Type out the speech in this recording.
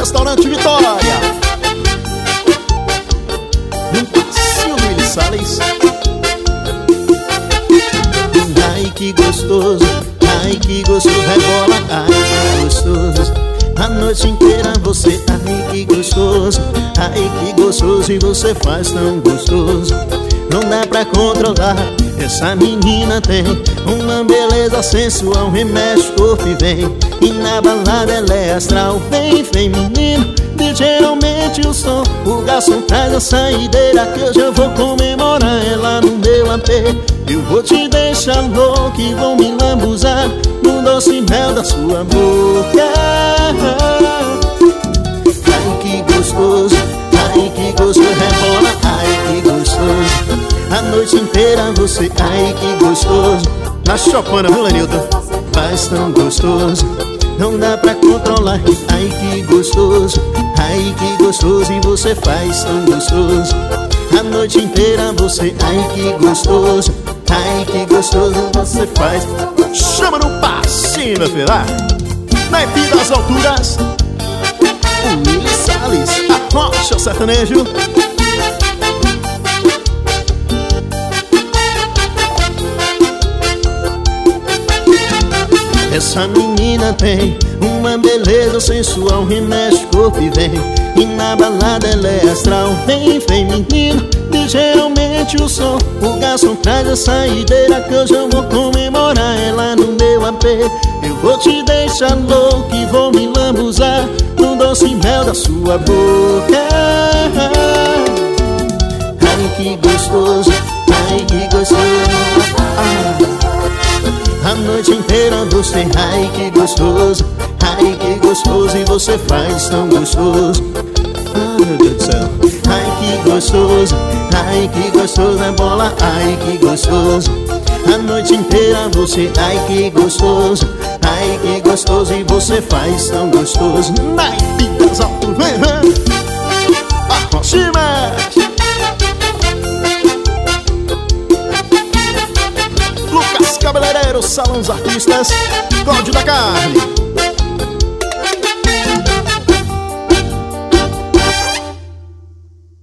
Restaurante Vitória, no passinho do Willy Salles. Ai que gostoso, ai que gostoso, rebola, ai que gostoso. A noite inteira você, ai que gostoso, ai que gostoso. E você faz tão gostoso, não dá pra controlar. Essa menina tem uma beleza sensual, remexe o corpo e vem. E na balada ela é astral, bem feminino. Ligeiramente o som, o garçom traz a saideira, que hoje eu vou comemorar ela no meu AP. Eu vou te deixar louco e vou me lambuzar no doce mel da sua boca. Ai que gostoso, ai que gostoso, rebola, ai que gostoso. A noite inteira você, ai que gostoso. Na chopana, viu, Lenilton? Faz tão gostoso, não dá pra controlar. Ai que gostoso, ai que gostoso. E você faz tão gostoso, a noite inteira você, ai que gostoso, ai que gostoso. Você faz, chama no passinho, meu filho. Na EP das alturas, o Willy Salles, a rocha sertanejo. Essa menina tem uma beleza sensual, remexe o corpo e vem. E na balada ela é astral, bem feminino. Ligeiramente o som, o garçom traz a saideira, que hoje eu vou comemorar ela no meu AP. Eu vou te deixar louco e vou me lambuzar no doce mel da sua boca. Ai que gostoso, ai que gostoso. A noite inteira você, ai que gostoso, ai que gostoso. E você faz tão gostoso, ai meu Deus do céu. Ai que gostoso, ai que gostoso, é bola, ai que gostoso. A noite inteira você, ai que gostoso, ai que gostoso. E você faz tão gostoso. Na IP das alturas, vem, vem, aproxima. Lucas Cabeleireiro, Salão dos Artistas, Código da Carne.